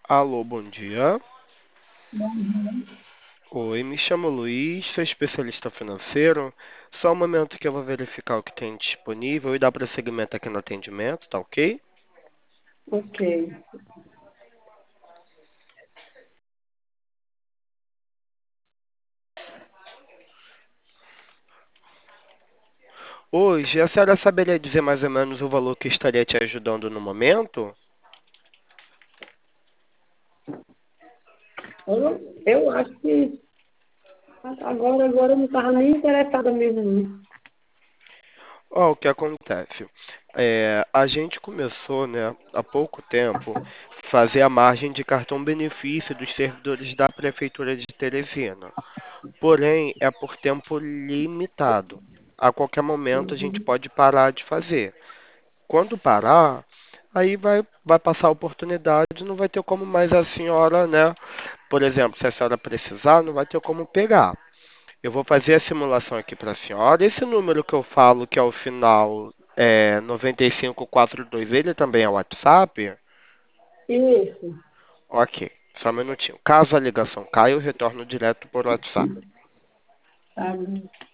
Alô, bom dia. Uhum. Oi, me chamo Luiz, sou especialista financeiro. Só um momento que eu vou verificar o que tem disponível e dar prosseguimento aqui no atendimento, tá ok? Ok. Hoje, a senhora saberia dizer mais ou menos o valor que estaria te ajudando no momento? Eu acho que agora eu não estava nem interessada mesmo nisso. Ó, o que acontece? A gente começou, né, há pouco tempo, fazer a margem de cartão benefício dos servidores da Prefeitura de Teresina. Porém, é por tempo limitado. A qualquer momento a gente Uhum. pode parar de fazer. Quando parar, aí vai passar a oportunidade, não vai ter como mais a senhora, né? Por exemplo, se a senhora precisar, não vai ter como pegar. Eu vou fazer a simulação aqui para a senhora. Esse número que eu falo, que é o final 9542, ele também é o WhatsApp? Isso, Ok, só um minutinho. Caso a ligação caia, eu retorno direto por WhatsApp. sabe?